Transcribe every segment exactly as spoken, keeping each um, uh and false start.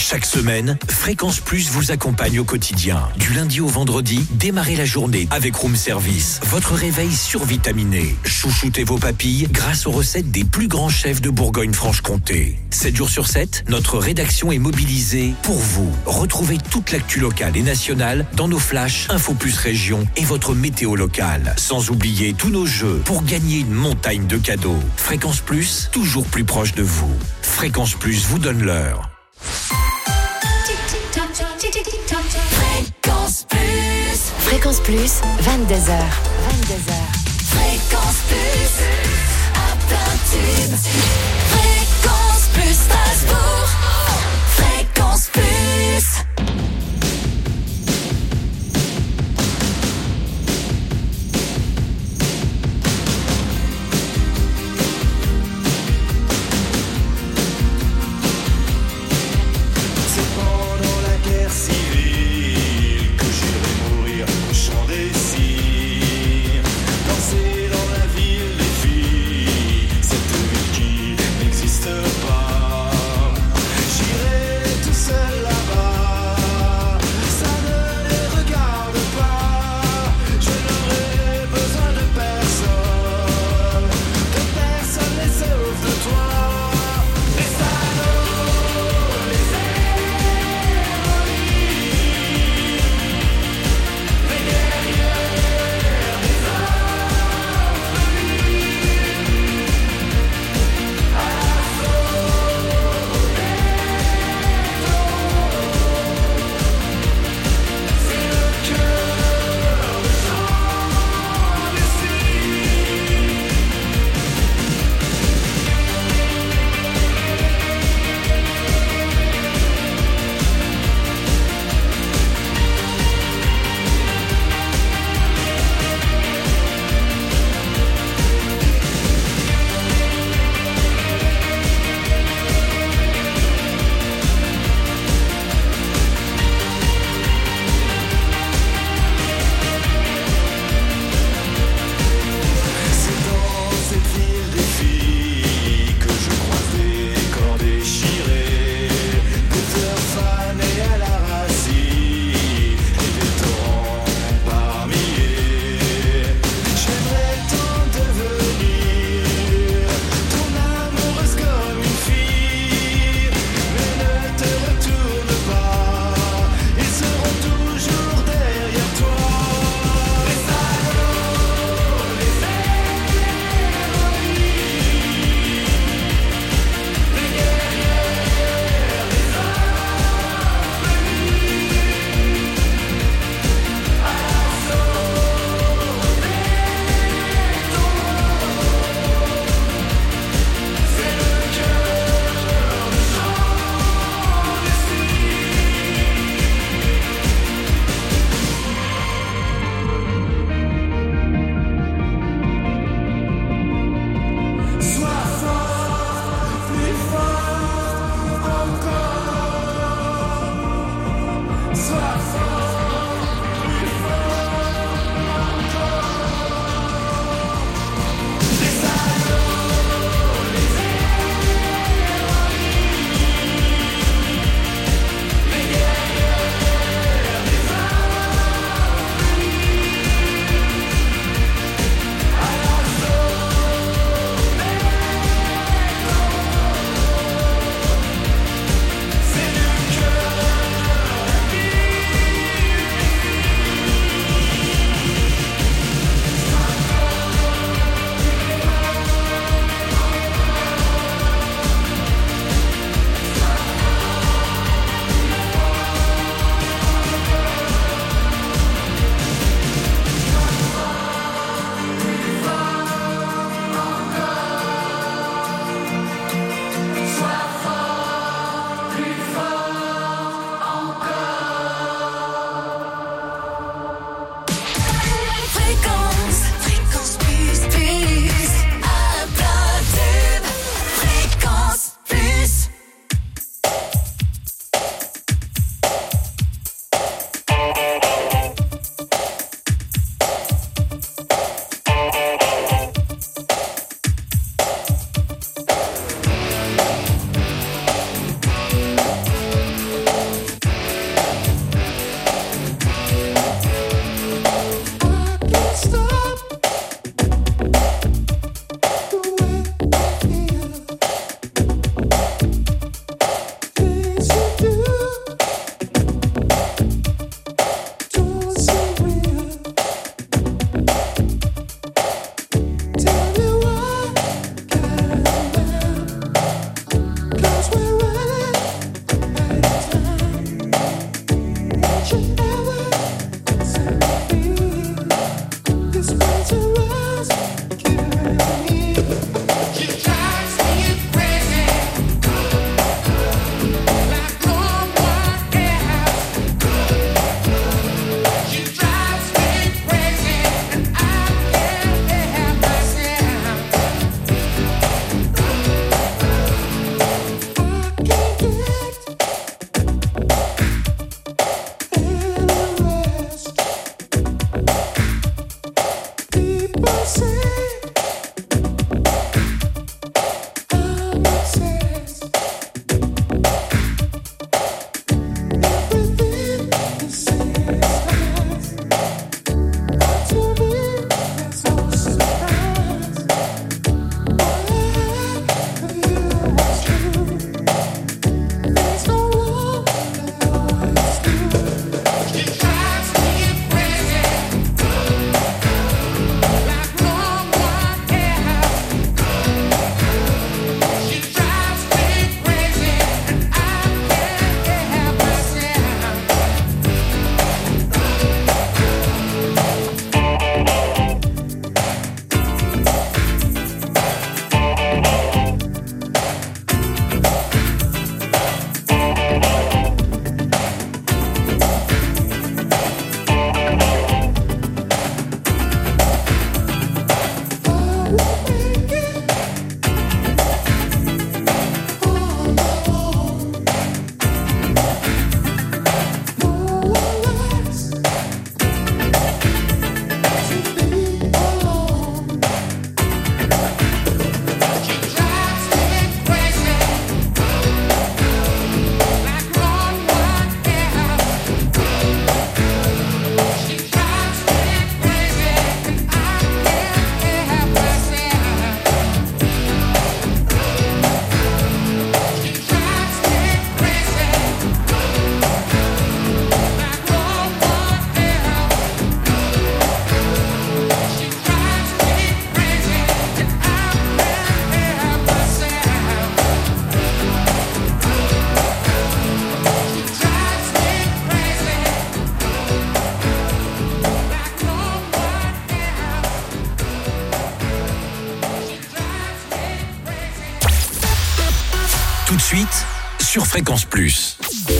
Chaque semaine, Fréquence Plus vous accompagne au quotidien. Du lundi au vendredi, démarrez la journée avec Room Service. Votre réveil survitaminé. Chouchoutez vos papilles grâce aux recettes des plus grands chefs de Bourgogne-Franche-Comté. sept jours sur sept, notre rédaction est mobilisée pour vous. Retrouvez toute l'actu locale et nationale dans nos flashs Info Plus Région et votre météo locale. Sans oublier tous nos jeux pour gagner une montagne de cadeaux. Fréquence Plus, toujours plus proche de vous. Fréquence Plus vous donne l'heure. Fréquence Plus. Fréquence Plus, vingt-deux heures. vingt-deux heures. Fréquence Plus. À plein tube. Fréquence Plus Strasbourg. Fréquence Plus. Tout de suite, sur Fréquence Plus.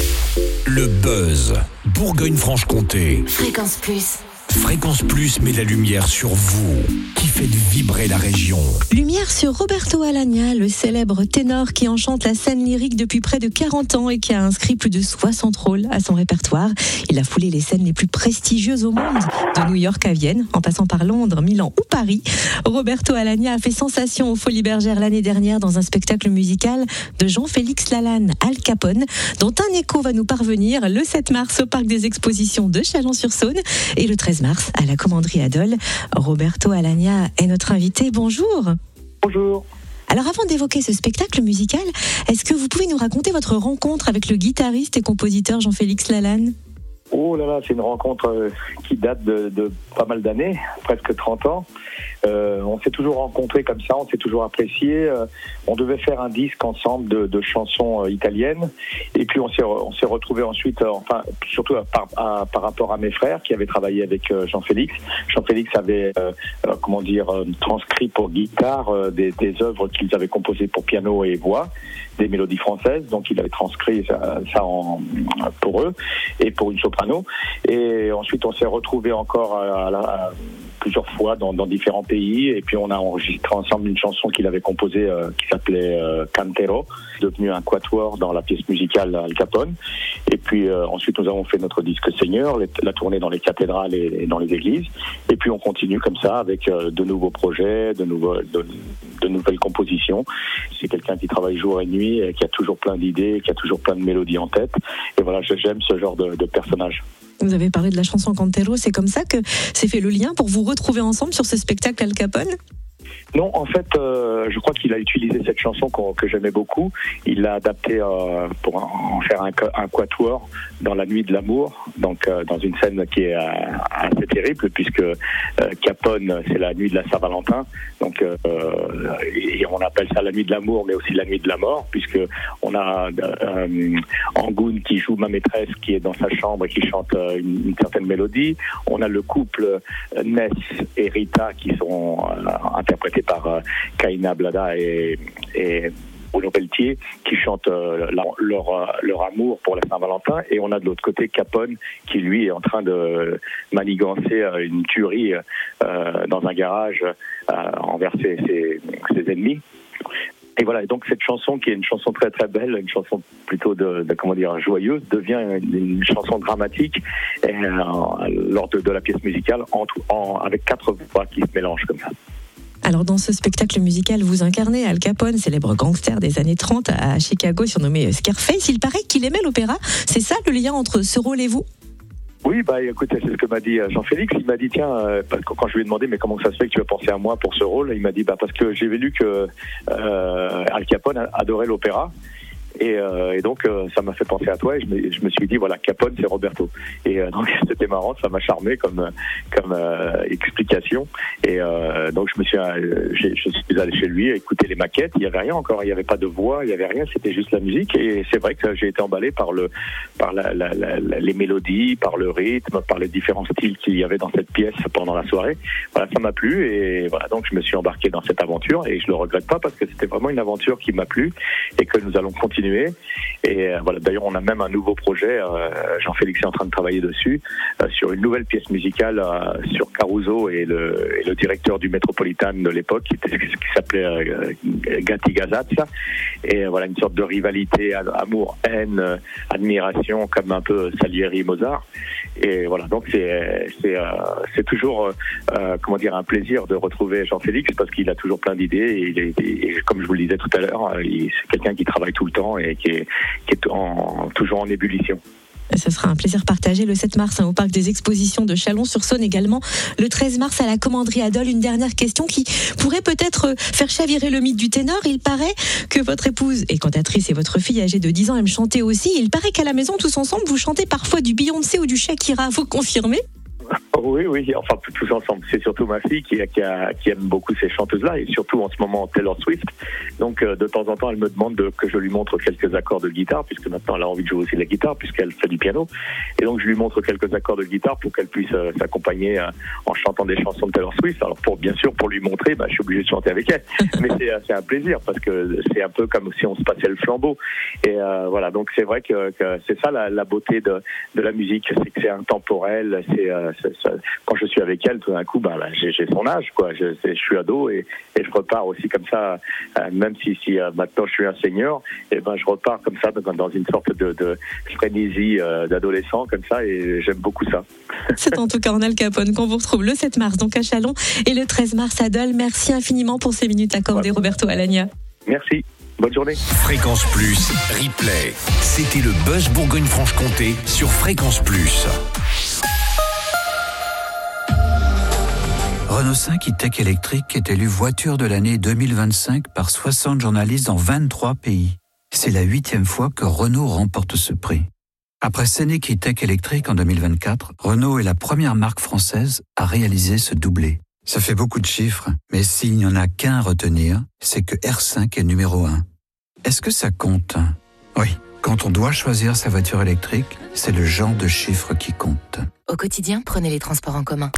Le buzz. Bourgogne-Franche-Comté. Fréquence Plus. Fréquence Plus met la lumière sur vous, qui faites vibrer la région. Lumière sur Roberto Alagna, le célèbre ténor qui enchante la scène lyrique depuis près de quarante ans et qui a inscrit plus de soixante rôles à son répertoire. Il a foulé les scènes les plus prestigieuses au monde, de New York à Vienne, en passant par Londres, Milan ou Paris. Roberto Alagna a fait sensation aux Folies Bergères l'année dernière dans un spectacle musical de Jean-Félix Lalanne, Al Capone, dont un écho va nous parvenir le sept mars au Parc des Expositions de Chalon-sur-Saône et le treize mars à la Commanderie Adol. Roberto Alagna est notre invité. Bonjour. Bonjour. Alors avant d'évoquer ce spectacle musical, est-ce que vous pouvez nous raconter votre rencontre avec le guitariste et compositeur Jean-Félix Lalanne ? Oh là là, c'est une rencontre euh, qui date de, de pas mal d'années, presque trente ans. Euh, on s'est toujours rencontrés comme ça, on s'est toujours appréciés. Euh, on devait faire un disque ensemble de, de chansons euh, italiennes. Et puis on s'est, on s'est retrouvés ensuite, euh, enfin surtout à, par, à, par rapport à mes frères qui avaient travaillé avec euh, Jean-Félix. Jean-Félix avait, euh, euh, comment dire, euh, transcrit pour guitare euh, des, des œuvres qu'ils avaient composées pour piano et voix, des mélodies françaises. Donc il avait transcrit ça, ça en, pour eux et pour une soprano. Et ensuite on s'est retrouvés encore à, à la... À, plusieurs fois dans, dans différents pays, et puis on a enregistré ensemble une chanson qu'il avait composée euh, qui s'appelait euh, Cantero, devenu un quatuor dans la pièce musicale Al Capone. Et puis euh, ensuite nous avons fait notre disque Seigneur, les, la tournée dans les cathédrales et, et dans les églises, et puis on continue comme ça avec euh, de nouveaux projets, de, nouveaux, de, de nouvelles compositions. C'est quelqu'un qui travaille jour et nuit, et qui a toujours plein d'idées, qui a toujours plein de mélodies en tête, et voilà, j'aime ce genre de, de personnage. Vous avez parlé de la chanson Cantero, c'est comme ça que s'est fait le lien pour vous retrouver ensemble sur ce spectacle Al Capone ? Non, en fait, euh, je crois qu'il a utilisé cette chanson que j'aimais beaucoup. Il l'a adaptée euh, pour en faire un, un quatuor dans la nuit de l'amour, donc euh, dans une scène qui est euh, assez terrible, puisque euh, Capone, c'est la nuit de la Saint-Valentin, donc euh, et on appelle ça la nuit de l'amour, mais aussi la nuit de la mort, puisque on a euh, Angoune qui joue ma maîtresse, qui est dans sa chambre et qui chante euh, une, une certaine mélodie. On a le couple euh, Ness et Rita qui sont euh, interprétés par euh, Kaina Blada et, et Bruno Pelletier, qui chantent euh, leur, leur, leur amour pour la Saint-Valentin. Et on a de l'autre côté Capone, qui lui est en train de manigancer euh, une tuerie euh, dans un garage euh, envers ses, ses, ses ennemis. Et voilà, et donc cette chanson, qui est une chanson très très belle, une chanson plutôt de, de comment dire, joyeuse, devient une, une chanson dramatique et, euh, lors de, de la pièce musicale, en, en, avec quatre voix qui se mélangent comme ça. Alors dans ce spectacle musical, vous incarnez Al Capone, célèbre gangster des années trente à Chicago, surnommé Scarface. Il paraît qu'il aimait l'opéra. C'est ça le lien entre ce rôle et vous ? Oui, bah écoute, c'est ce que m'a dit Jean-Félix. Il m'a dit, tiens, euh, quand je lui ai demandé, mais comment ça se fait que tu as pensé à moi pour ce rôle ? Il m'a dit, bah parce que j'ai lu que euh, Al Capone adorait l'opéra. Et, euh, et donc euh, ça m'a fait penser à toi, et je me, je me suis dit voilà, Capone c'est Roberto, et euh, donc c'était marrant, ça m'a charmé comme comme euh, explication, et euh, donc je me suis euh, je suis allé chez lui écouter les maquettes. Il y avait rien encore, il y avait pas de voix, il y avait rien, c'était juste la musique, et c'est vrai que j'ai été emballé par le par la, la, la, les mélodies, par le rythme, par les différents styles qu'il y avait dans cette pièce pendant la soirée. Voilà, ça m'a plu, et voilà, donc je me suis embarqué dans cette aventure, et je le regrette pas parce que c'était vraiment une aventure qui m'a plu et que nous allons continuer. Et euh, voilà, d'ailleurs on a même un nouveau projet, euh, Jean-Félix est en train de travailler dessus, euh, sur une nouvelle pièce musicale euh, sur Caruso et le, et le directeur du Metropolitan de l'époque, qui, était, qui s'appelait euh, Gatti Gazazza, et euh, voilà, une sorte de rivalité, amour, haine, euh, admiration, comme un peu Salieri, Mozart. Et voilà, donc c'est c'est, euh, c'est toujours euh, comment dire, un plaisir de retrouver Jean-Félix, parce qu'il a toujours plein d'idées, et, il est, et comme je vous le disais tout à l'heure, il, c'est quelqu'un qui travaille tout le temps et qui est, qui est en, toujours en ébullition. Ce sera un plaisir partagé le sept mars hein, au Parc des Expositions de Chalon-sur-Saône, également le treize mars à la Commanderie Adol. Une dernière question qui pourrait peut-être faire chavirer le mythe du ténor. Il paraît que votre épouse est cantatrice et votre fille âgée de dix ans aime chanter aussi. Il paraît qu'à la maison, tous ensemble, vous chantez parfois du Beyoncé ou du Shakira. Vous confirmez ? Oui, oui, enfin tous ensemble. C'est surtout ma fille qui, qui, a, qui aime beaucoup ces chanteuses-là et surtout en ce moment Taylor Swift. Donc euh, de temps en temps, elle me demande de, que je lui montre quelques accords de guitare, puisque maintenant elle a envie de jouer aussi de la guitare, puisqu'elle fait du piano. Et donc je lui montre quelques accords de guitare pour qu'elle puisse euh, s'accompagner euh, en chantant des chansons de Taylor Swift. Alors pour bien sûr, pour lui montrer, bah, je suis obligé de chanter avec elle. Mais c'est, c'est un plaisir parce que c'est un peu comme si on se passait le flambeau. Et euh, voilà, donc c'est vrai que, que c'est ça la, la beauté de, de la musique, c'est que c'est intemporel. C'est, euh, c'est ça. Quand je suis avec elle, tout d'un coup, ben, ben, j'ai, j'ai son âge, quoi. Je, je suis ado et, et je repars aussi comme ça, euh, même si, si euh, maintenant je suis un senior, et ben je repars comme ça dans, dans une sorte de, de frénésie euh, d'adolescent comme ça, et j'aime beaucoup ça. C'est en tout cas en Al Capone qu'on vous retrouve le sept mars donc à Châlons et le treize mars à Dole. Merci infiniment pour ces minutes accordées, Roberto Alagna. Merci. Bonne journée. Fréquence Plus, replay. C'était le Buzz Bourgogne-Franche-Comté sur Fréquence Plus. Renault cinq e-Tech électrique est élu voiture de l'année deux mille vingt-cinq par soixante journalistes dans vingt-trois pays. C'est la huitième fois que Renault remporte ce prix. Après Scénic e-Tech électrique en deux mille vingt-quatre, Renault est la première marque française à réaliser ce doublé. Ça fait beaucoup de chiffres, mais s'il n'y en a qu'un à retenir, c'est que R cinq est numéro un. Est-ce que ça compte ? Oui, quand on doit choisir sa voiture électrique, c'est le genre de chiffres qui compte. Au quotidien, prenez les transports en commun.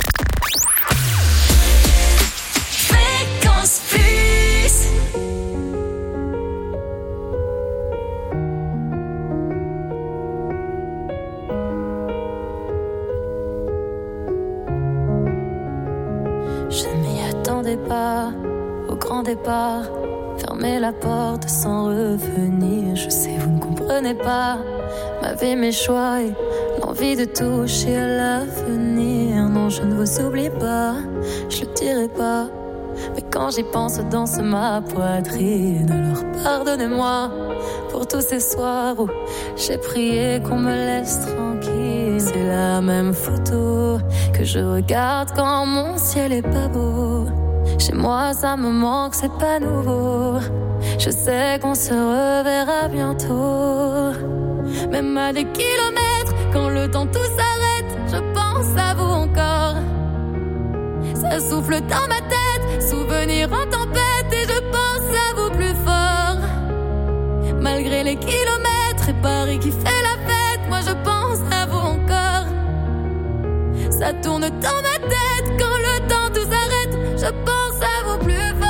Je ne m'y attendais pas au grand départ. Fermer la porte sans revenir. Je sais, vous ne comprenez pas ma vie, mes choix et l'envie de toucher à l'avenir. Non, je ne vous oublie pas, je le dirai pas. Mais quand j'y pense, danse ma poitrine. Alors pardonnez-moi pour tous ces soirs où j'ai prié qu'on me laisse tranquille. C'est la même photo que je regarde quand mon ciel est pas beau. Chez moi ça me manque, c'est pas nouveau. Je sais qu'on se reverra bientôt. Même à des kilomètres, quand le temps tout s'arrête, je pense à vous encore. Ça souffle dans ma tête, souvenir en tempête, et je pense à vous plus fort. Malgré les kilomètres et Paris qui fait la fête, moi je pense à vous encore. Ça tourne dans ma tête, quand le temps tout s'arrête, je pense à vous plus fort.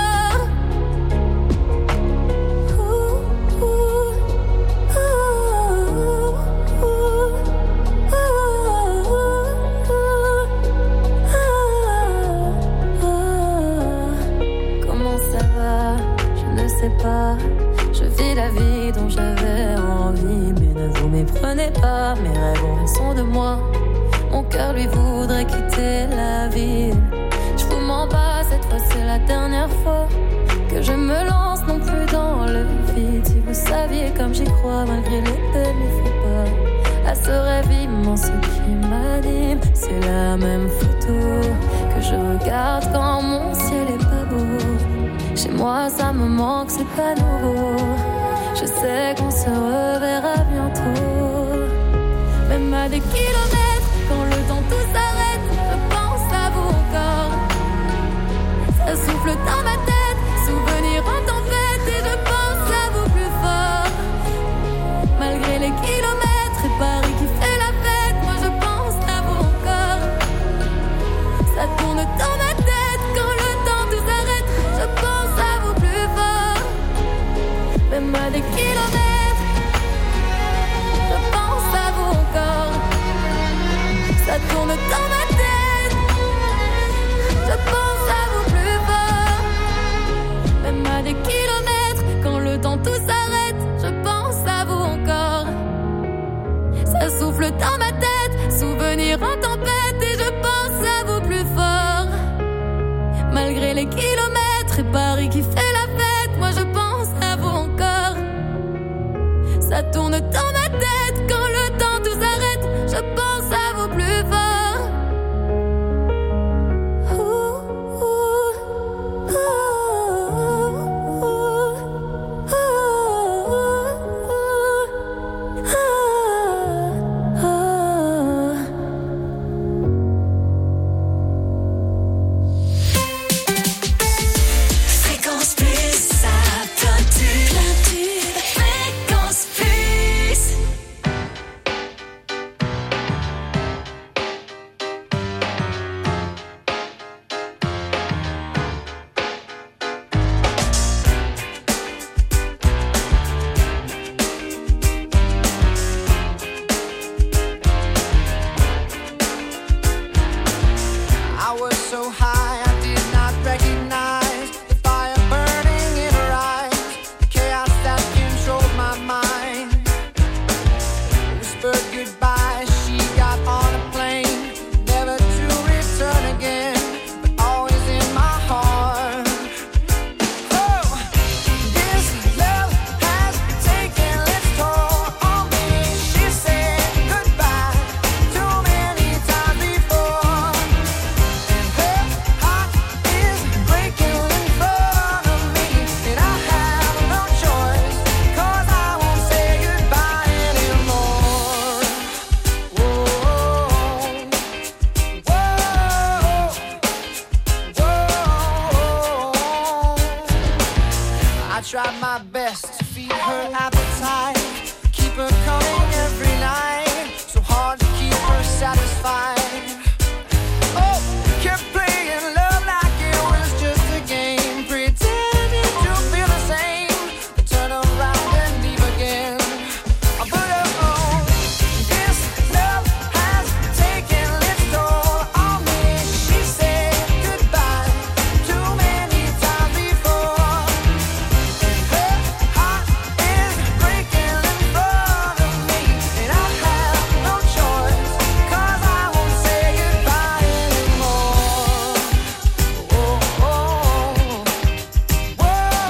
Pas. Je vis la vie dont j'avais envie, mais ne vous méprenez pas, mes rêves ont raison de moi. Mon cœur lui voudrait quitter la ville. Je vous mens pas, cette fois c'est la dernière fois que je me lance non plus dans le vide. Si vous saviez comme j'y crois, malgré les peines, il faut pas à ce rêve immense qui m'anime. C'est la même photo que je regarde quand mon ciel est pas beau. Chez moi ça me manque, c'est pas nouveau. Je sais qu'on se reverra bientôt. Même à des kilomètres, quand le temps tout s'arrête, je pense à vous encore. Ça souffle dans ma tête, souvenir en tempête, et je pense à vous plus fort. Malgré les kilomètres et Paris qui fait la fête, moi je pense à vous encore. Ça tourne dans ma tête, quand le temps tout s'arrête, je pense à vous plus fort. Même à des kilomètres, je pense à vous encore. Ça tourne dans ma tête, je pense à vous plus fort. Même à des kilomètres, quand le temps tout s'arrête, je pense à vous encore. Ça souffle dans ma tête, souvenir en tempête, et je pense à vous plus fort. Malgré les kilomètres et Paris qui fait la fête, moi je pense à vous encore. Ça tourne dans ma tête, quand le temps tout s'arrête, je pense à vous plus fort. try my best to feed her appetite, keep her coming every night, so hard to keep her satisfied. Oh, kept playing love like it was just a game, pretending to feel the same, but turn around and leave again. But oh, this love has taken its toll on me. She said goodbye too many times before, and her heart is breaking in front of me, and I have no choice, 'cause I won't say goodbye anymore. Oh, oh, whoa,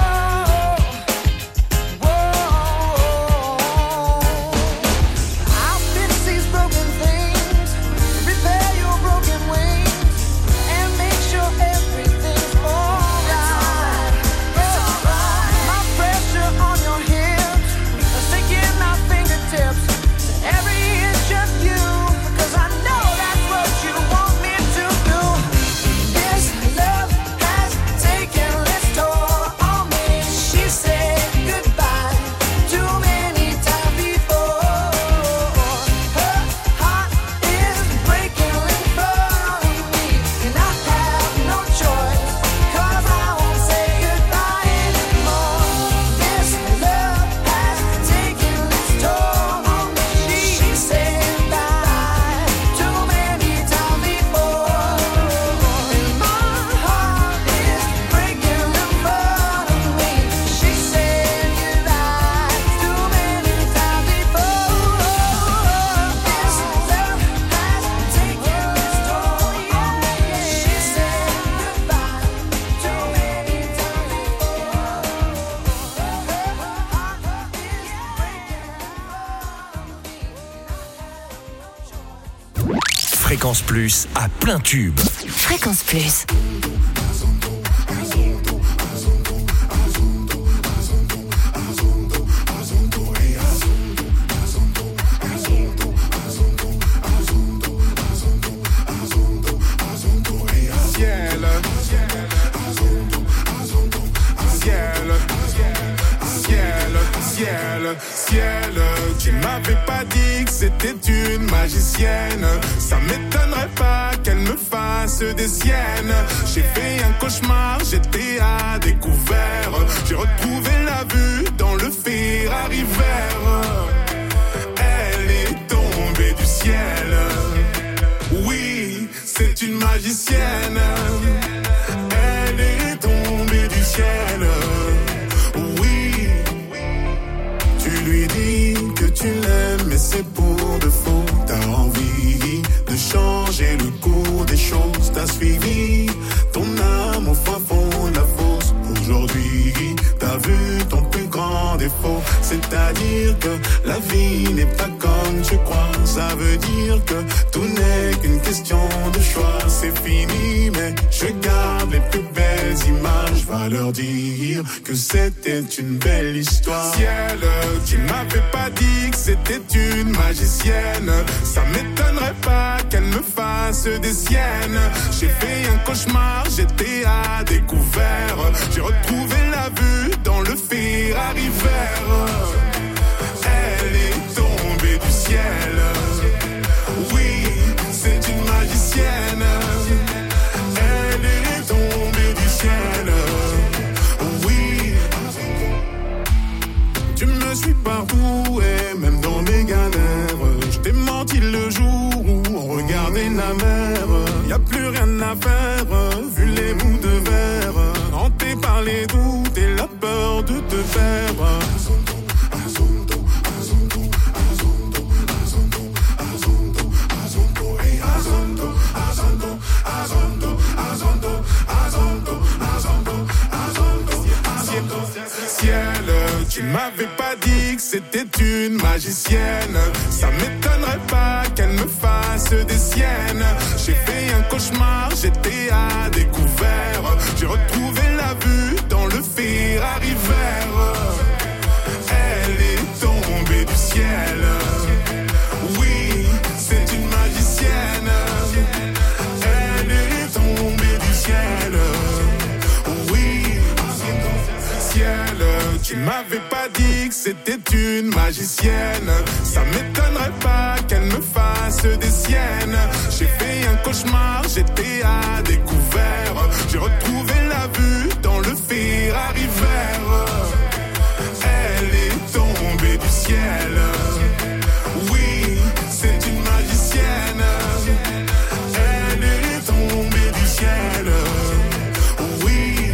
whoa. I'll fix these broken things, repair your broken wings, and make sure everything's alright. It's alright. My pressure on your hips, sticking my fingertips to every inch of you, 'cause I know that's what you want me to do. This love has taken its toll on me. She said goodbye too many times before. Her heart is breaking in front of me, and I have no choice, 'cause I won't say goodbye anymore. This love has taken its toll on me. She said goodbye too many times before, and my heart is breaking in front of me. She said goodbye too many times before. This love has taken its toll on me. She said goodbye too many times before. Fréquence Plus à plein tube. Fréquence Plus. Ciel, ciel, ciel, ciel, ciel. Tu m'avais pas dit que c'était une magicienne. Ça m'étonnerait pas qu'elle me fasse des siennes. J'ai fait un cauchemar, j'étais à découvert. J'ai retrouvé la vue dans le Ferrari vert. Elle est tombée du ciel. Oui, c'est une magicienne. Elle est tombée du ciel. Oui, tu lui dis que tu l'aimes, mais c'est pour de faux. T'as envie de changer le cours des choses. T'as suivi ton âme au fin fond de la fosse. Aujourd'hui, t'as vu ton plus grand défaut. C'est-à-dire que la vie n'est pas comme tu crois. Ça veut dire que tout n'est qu'une question de choix. C'est fini, mais je garde les plus belles images. Va leur dire que c'était une belle histoire. Ciel, tu m'avais pas dit que c'était une magicienne. Ça m'étonnerait pas qu'elle me fasse des siennes. J'ai fait un cauchemar, j'étais à découvert. J'ai retrouvé la vue dans le Ferrari vert. Elle est tombée du ciel. Oui, c'est une magicienne. Elle est tombée du ciel. Oui, tu me suis partout et même dans mes galères. Je t'ai menti le jour où on regardait la mer. Y a plus rien à faire, vu les bouts de verre. Hanté par les doutes et la peur de te perdre. Ciel, tu m'avais pas dit que c'était une magicienne. Ça m'étonnerait pas qu'elle me fasse des siennes. J'ai fait un cauchemar, j'étais à découvert. J'ai retrouvé la vue dans le Ferrari vert. Elle est tombée du ciel. Oui, c'est une magicienne. Elle est tombée du ciel. Oui, ciel, une magicienne. Ça m'étonnerait pas qu'elle me fasse des siennes. J'ai fait un cauchemar, j'étais à découvert. J'ai retrouvé la vue dans le Ferrari vert. Elle est tombée du ciel. Oui, c'est une magicienne. Elle est tombée du ciel. Oui.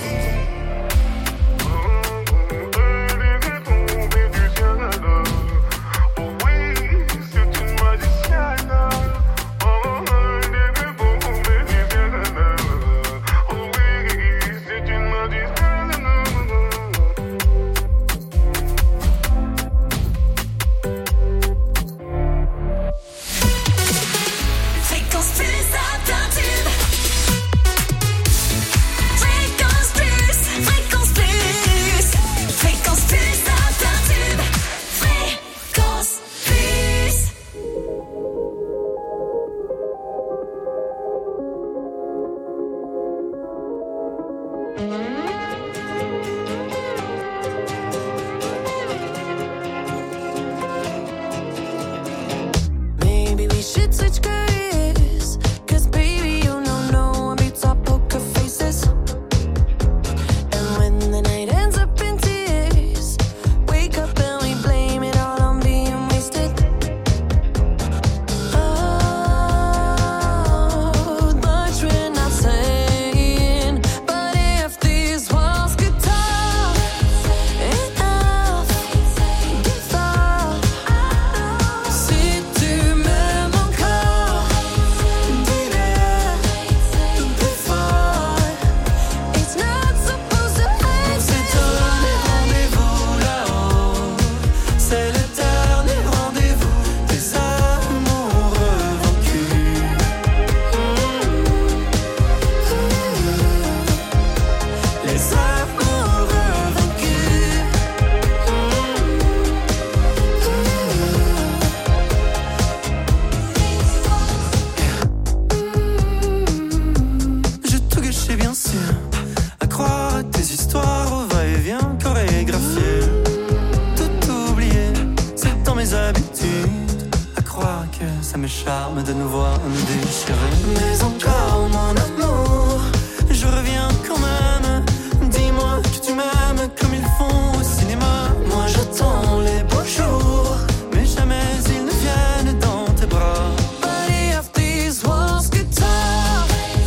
Charme de nous voir nous déchirer. Mais encore mon amour, je reviens quand même. Dis-moi que tu m'aimes comme ils font au cinéma. Moi j'attends les beaux jours, mais jamais ils ne viennent dans tes bras. But if these walls could talk,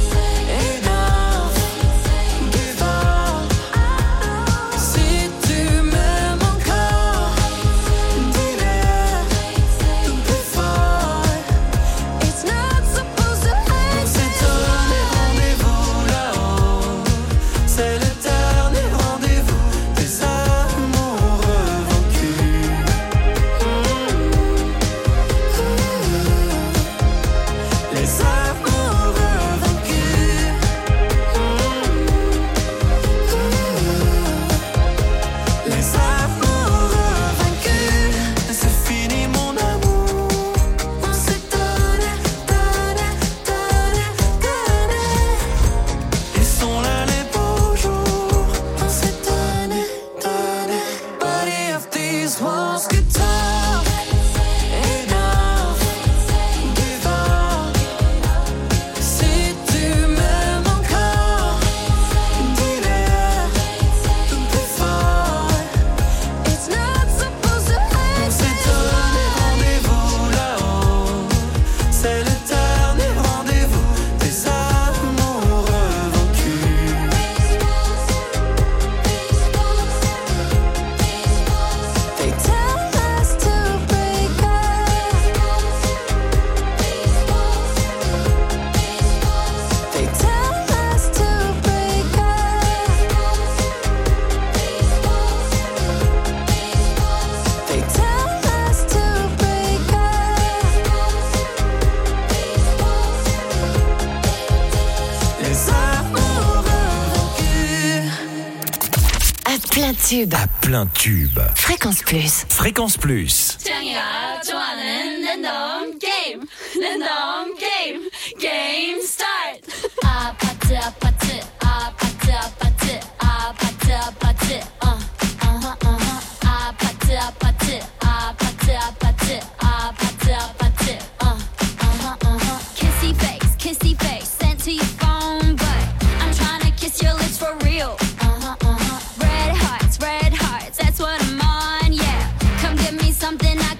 enough, give up. Si tu m'aimes encore, dis-le plus fort. It's not supposed to end. C'est donné rendez-vous là-haut. C'est l'éternel rendez-vous des amoureux vaincus. Les amoureux vaincus. Les amoureux vaincus. C'est fini mon amour. On s'est donné, donné, donné, donné. Ils sont là les beaux jours. On s'est donné, donné. But if these walls could talk, enough, give up. Si tu m'aimes encore, dis-le plus fort. It's not supposed to end. C'est donné rendez-vous là-haut. C'est l'éternel rendez-vous des amoureux vaincus. They tell us to break up. They tell us to break up. They tell us to break up. Les amoureux vaincus. À plein tube. À plein tube. Fréquence Plus. Fréquence Plus. 짱이가 좋아하는 랜덤 게임 랜덤 게임 게임 스타트 아파트 아파트 아파트 아파트 아파트 아파트 어 어허 어허 아파트 아파트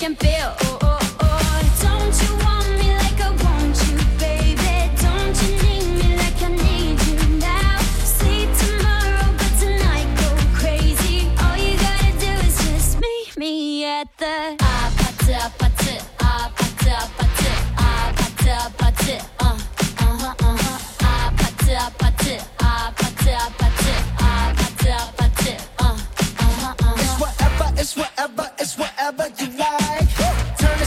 can feel. Oh, oh, oh. Don't you want me like I want you, baby? Don't you need me like I need you now? See tomorrow, but tonight go crazy. All you gotta do is just meet me at the ah party, party, ah party, party, ah party, party, uh, uh huh, uh huh, ah party, party, ah party, party, ah party, party, uh, uh huh, uh huh. It's whatever, it's whatever, it's whatever you like. Turn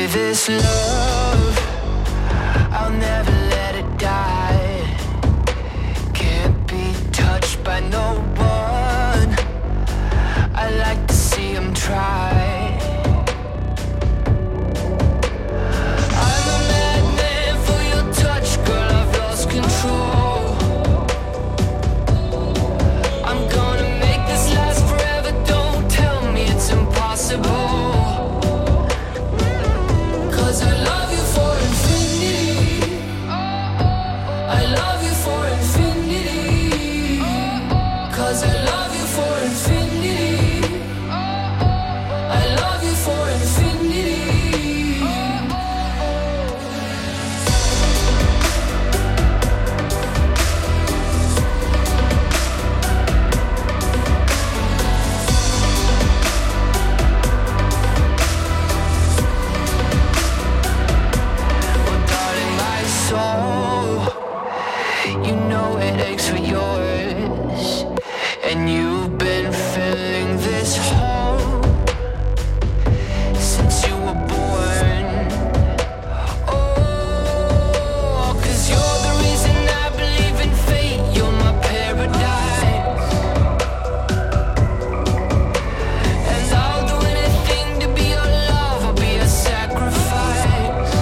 this love, I'll never let it die. Can't be touched by no one, I like to see him try. I'm a madman for your touch, girl, I've lost control. I'm gonna make this last forever, don't tell me it's impossible. Cause I love you for infinity, I love you for infinity. Cause I love you for infinity, I love you for infinity. Oh darling, my soul, you know it aches for yours, and you've been filling this hole since you were born. Oh, cause you're the reason I believe in fate, you're my paradise. And I'll do anything to be your love, I'll be a sacrifice.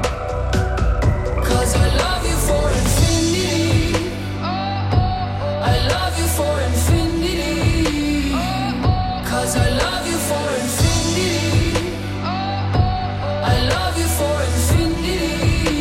Cause I love you for infinity, I love you for infinity. Cause I love you for infinity, I love you for infinity.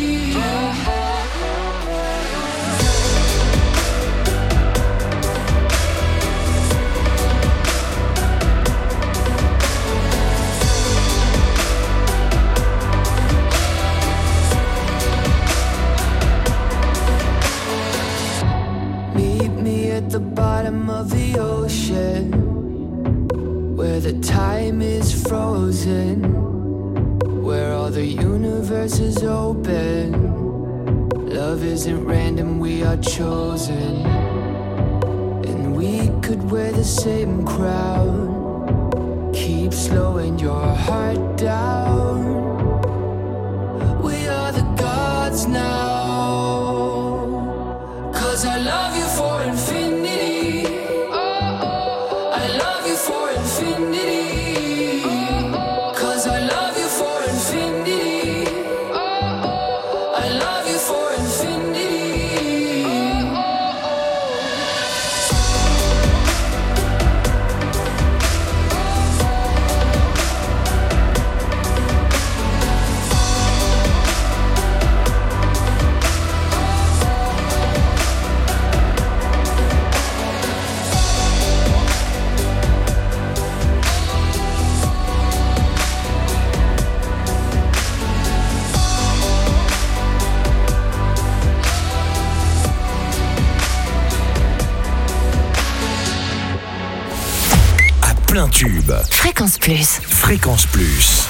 Meet me at the bottom of the ocean, where the time is frozen, where all the universe is open. Love isn't random, we are chosen. And we could wear the same crown, keep slowing your heart down. We are the gods now. Cause I love you for infinity, I love you for infinity. Cause I love you for infinity, I love you for infinity. Plein tube. Fréquence Plus. Fréquence Plus.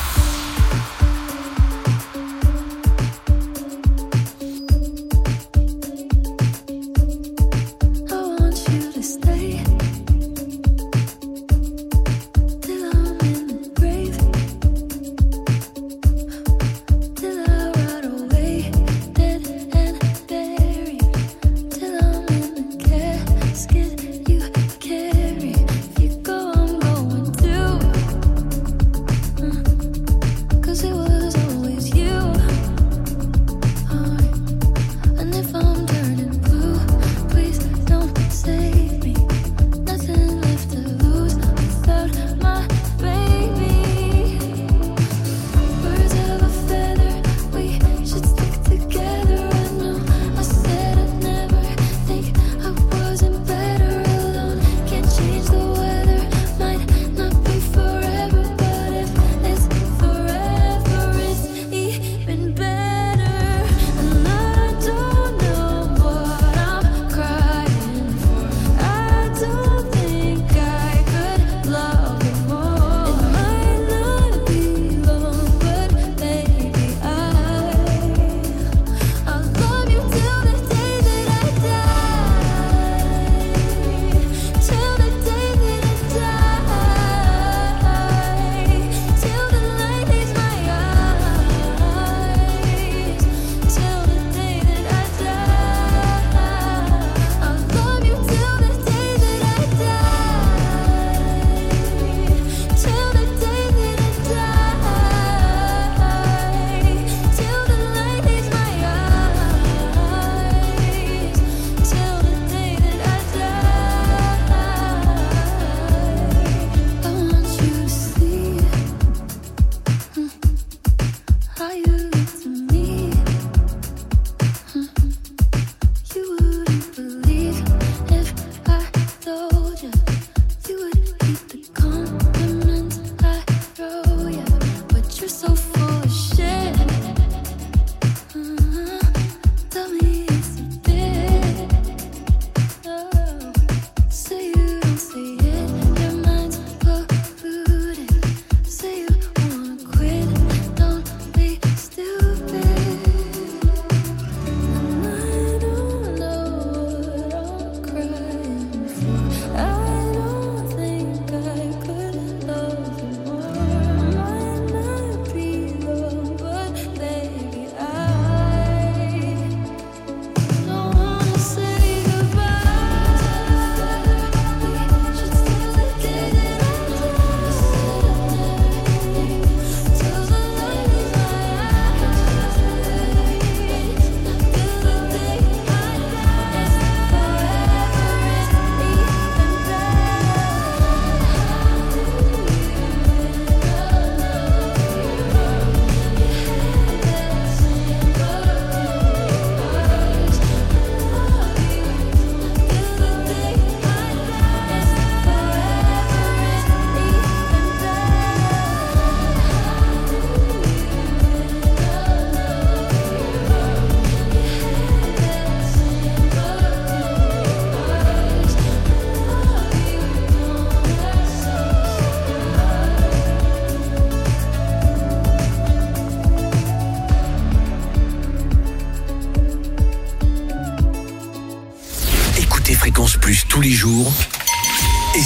You go, I'm going too.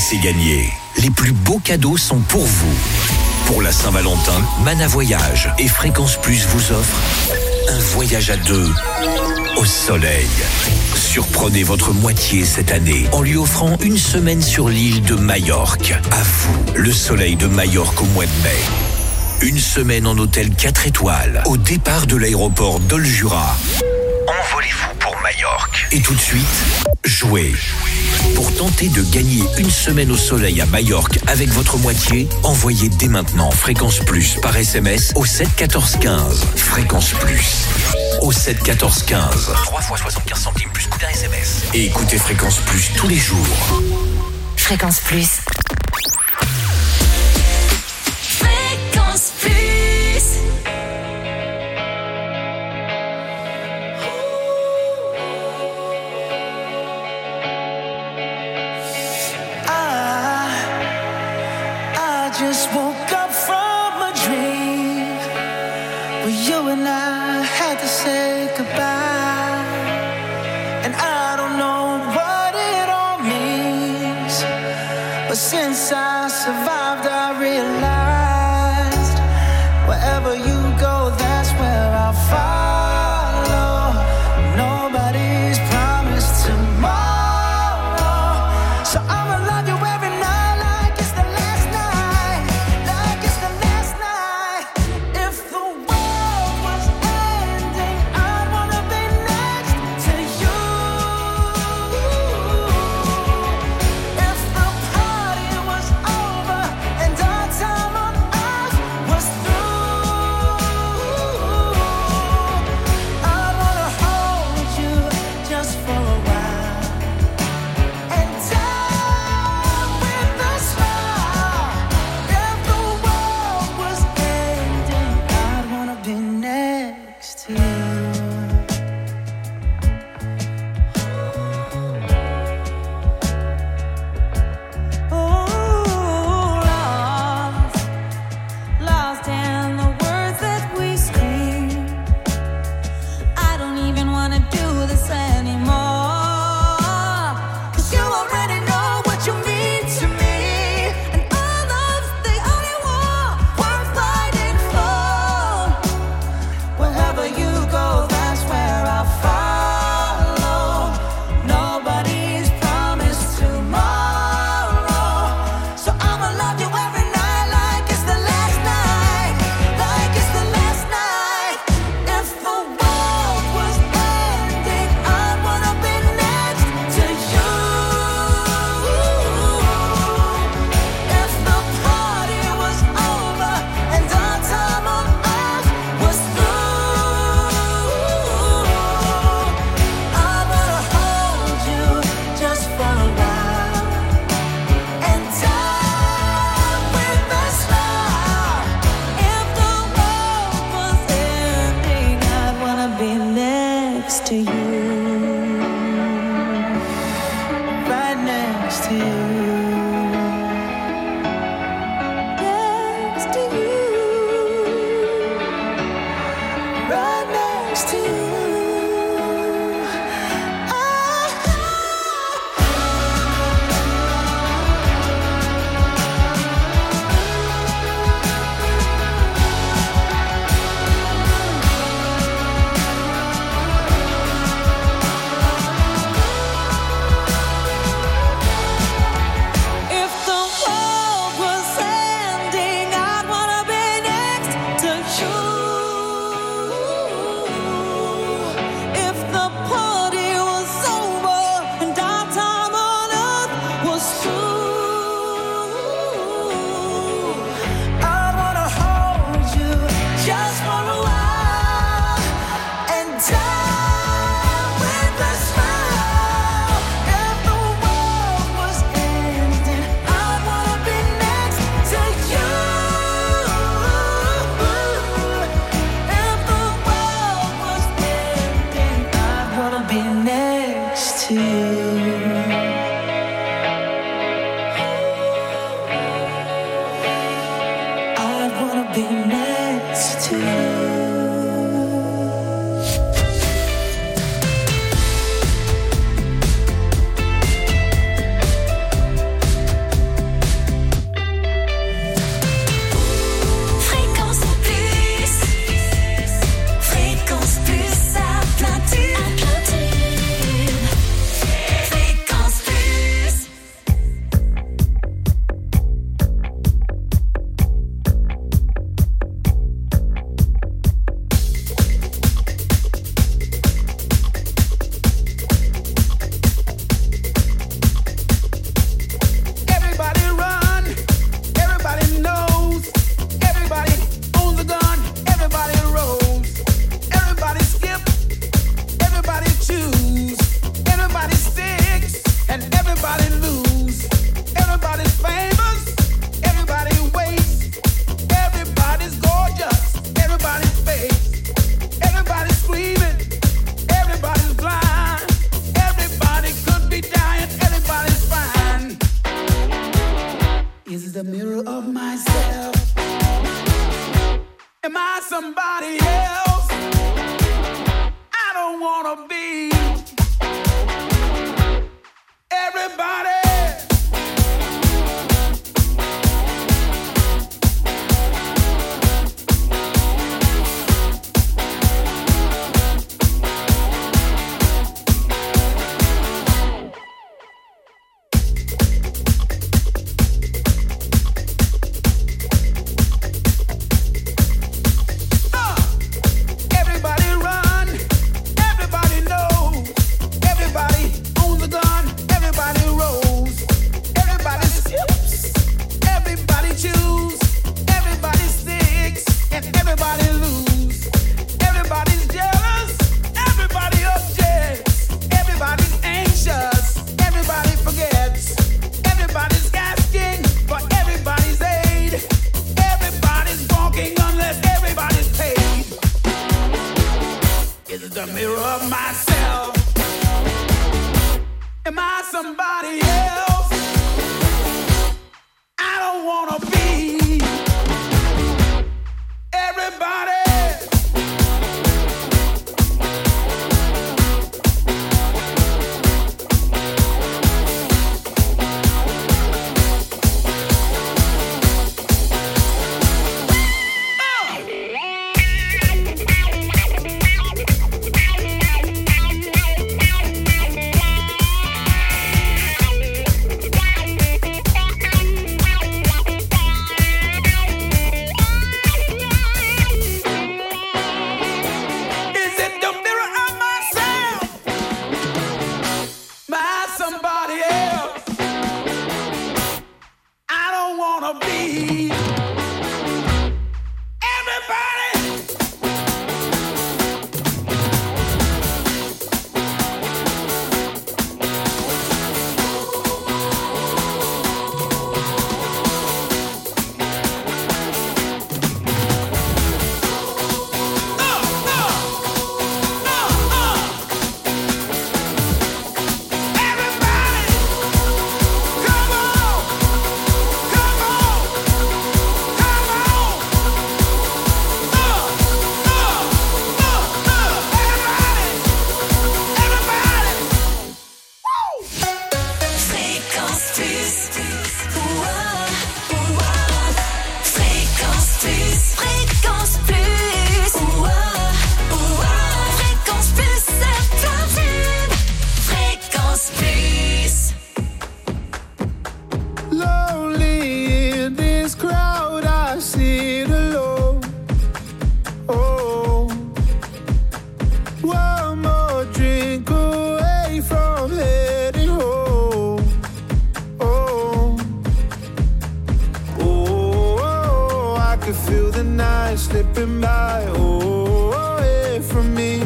c'est gagné. Les plus beaux cadeaux sont pour vous. Pour la Saint-Valentin, Mana Voyage et Fréquence Plus vous offrent un voyage à deux au soleil. Surprenez votre moitié cette année en lui offrant une semaine sur l'île de Majorque. À vous, le soleil de Majorque au mois de mai. Une semaine en hôtel quatre étoiles au départ de l'aéroport d'Oljura. Envolez-vous pour Majorque. Et tout de suite, jouez. Pour tenter de gagner une semaine au soleil à Majorque avec votre moitié, envoyez dès maintenant Fréquence Plus par S M S au sept quatorze quinze. Fréquence Plus au sept quatorze quinze. trois fois soixante-quinze centimes plus coût d'un S M S. Et écoutez Fréquence Plus tous les jours. Fréquence Plus. Fréquence Plus. Just woke up from a dream where you and I had to say goodbye, and I don't know what it all means, but since I survived I realized wherever you go, that's where I'll follow. Nobody's promised tomorrow, so I'ma love you every night. is the mirror of myself. Am I somebody else? I don't wanna be everybody. The mirror of myself. Am I somebody else? I don't wanna be everybody. Slipping by, oh, away from me.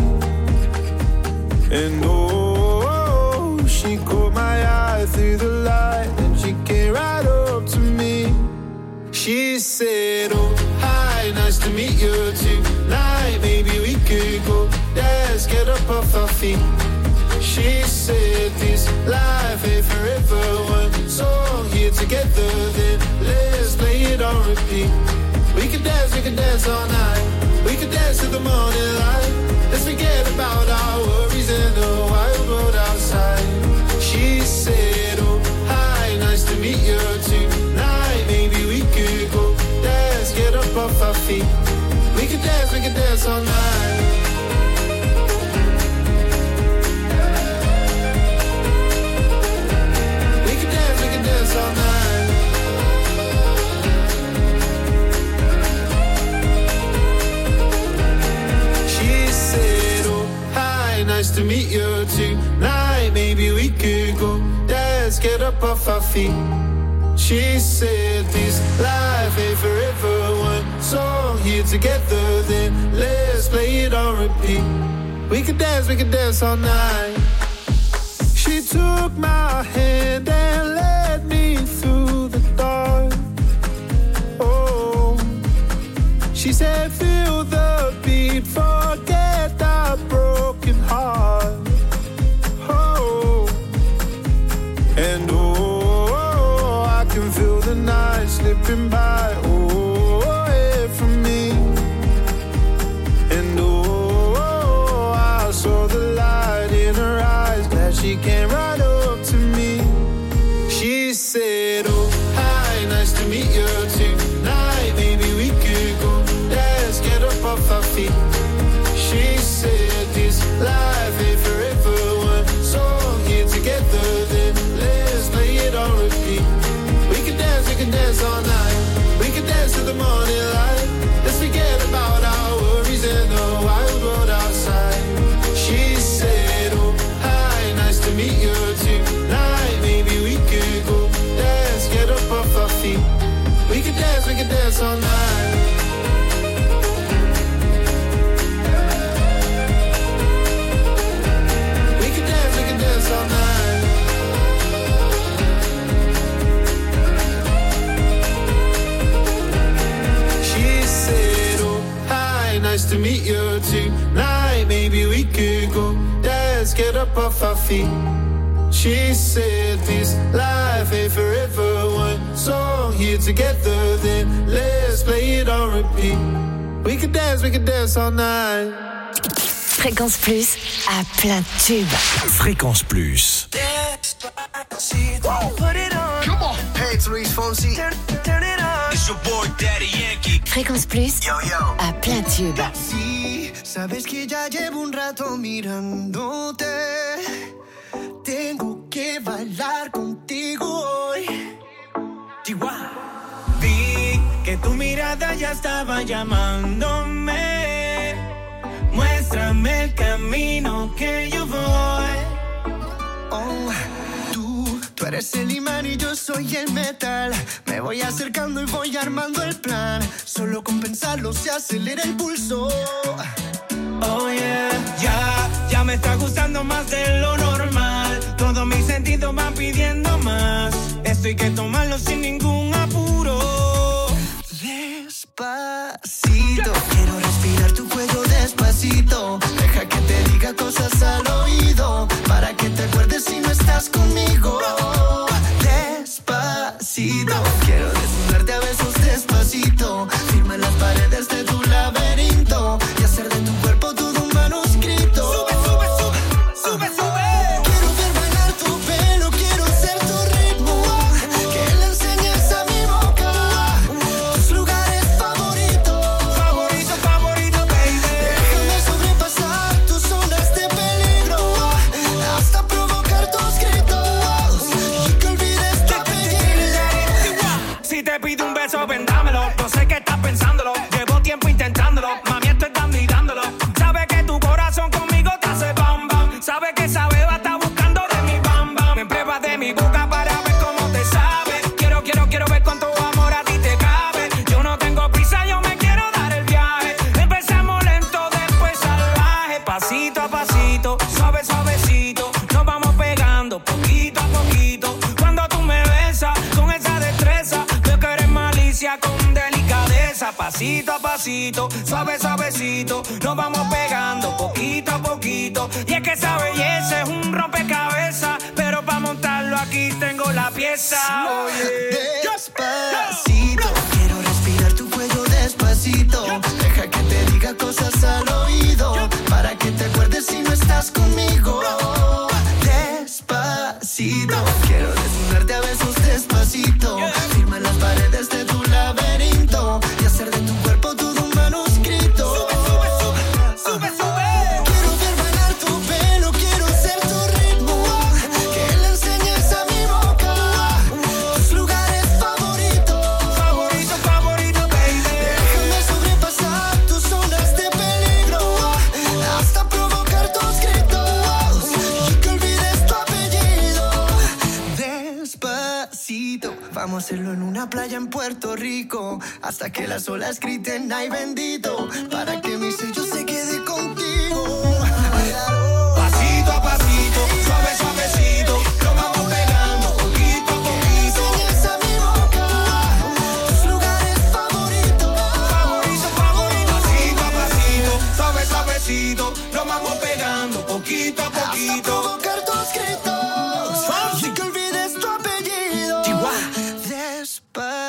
And oh, she caught my eye through the light, and she came right up to me. She said, oh, hi, nice to meet you tonight. Maybe we could go dance, get up off our feet. She said, this life ain't forever. One song here together, then let's play it on repeat. We can dance, we can dance all night. We can dance to the morning light. Let's forget about our worries and the wild world outside. She said, oh, hi, nice to meet you tonight. Maybe we could go dance, get up off our feet. We can dance, we can dance all night. We can dance, we can dance all night. Nice to meet you tonight. Maybe we could go dance, get up off our feet. She said this life ain't forever. One song here together, then let's play it on repeat. We could dance, we could dance all night. She took my hand and led me through the dark. Oh, she said feel the beat, forget that broken heart. Oh, and oh, I can feel the night slipping by. Oh, away from me. And oh, I saw the light in her eyes. Glad she came right up to me. She said, oh, hi, nice to meet you tonight. Maybe we could go, let's get up off our feet. She said, this life ain't forever. One song here together, then let's play it on repeat. We can dance, we can dance all night. We can dance to the morning light. Let's forget about our worries and the wild world outside. She said, oh, hi, nice to meet you tonight. Maybe we could go, let's get up off our feet. We can dance, we can dance all night. We can dance, we can dance all night. She said, oh, hi, nice to meet you tonight. Maybe we could go, let's get up off our feet. She said, this life ain't forever. One song here together, then let's play it on repeat. We can dance, we can dance all night. Fréquence Plus à plein tube. Fréquence Plus. Put it on. Come on. Hey, it's Luis Fonsi. Turn, turn it on. It's your boy Daddy Yankee. Fréquence Plus Yo, yo. à plein tube. Sí, sabes que ya llevo un rato mirándote. Tengo que bailar contigo hoy. Chihuahua. Vi que tu mirada ya estaba llamándome. Muéstrame el camino que yo voy. Oh, tú, tú eres el imán y yo soy el metal. Me voy acercando y voy armando el plan. Solo con pensarlo se acelera el pulso. Oh yeah, ya, ya me está gustando más de lo normal. Todos mis sentidos van pidiendo más. Esto hay que tomarlo sin ningún apuro. Despacito, quiero respirar tu cuello despacito. Deja que te diga cosas al oído, para que te acuerdes si no estás conmigo. Despacito, quiero desnudarte a besos despacito. Firma las paredes de tu laberinto y hacer de tu cuerpo todo un manuscrito. Sube, sube, sube, sube, sube. Quiero ver bailar tu pelo, quiero ser tu ritmo. Que le enseñes a mi boca tus lugares favoritos. Favorito, favorito, baby. Déjame sobrepasar tus zonas de peligro, hasta provocar tus gritos y que olvides tu apellido. Si te pido un beso, vendámelo. No sé qué estás pensándolo. Llevo tiempo intentándolo. Mami, estoy dando y dándolo. Sabe que tu corazón conmigo te hace bam bam. Sabe que esa beba está buscando de mi bam bam. Me prueba de mi boca para ver cómo te sabe. Quiero, quiero, quiero ver cuánto amor a ti te cabe. Yo no tengo prisa, yo me quiero dar el viaje. Empezamos lento, después salvaje. Pasito a pasito, suave, suavecito. Nos vamos pegando poquito a poquito. Cuando tú me besas con esa destreza, veo que eres malicia con delicadeza. Pasito a pasito, suave, suavecito. Nos vamos pegando poquito a poquito. Y es que esa belleza es un rompecabezas, pero para montarlo aquí tengo la pieza. Oye, Despacito, quiero respirar tu cuello despacito. Deja que te diga cosas al oído, para que te acuerdes si no estás conmigo. Despacito, quiero desnudarte a besos despacito. Firma las paredes de tu laberinto y hacer de tu cuerpo todo un manuscrito. sube, sube, sube, sube, sube. Quiero ver bailar tu pelo, quiero ser tu ritmo. Que le enseñes a mi boca tus lugares favoritos. Favorito, favorito, baby. Déjame sobrepasar tus zonas de peligro, hasta provocar tus gritos y que olvides tu apellido. Despacito, vamos a hacerlo en una playa en Puerto Rico, hasta que las olas griten ay bendito, para que mi sello se quede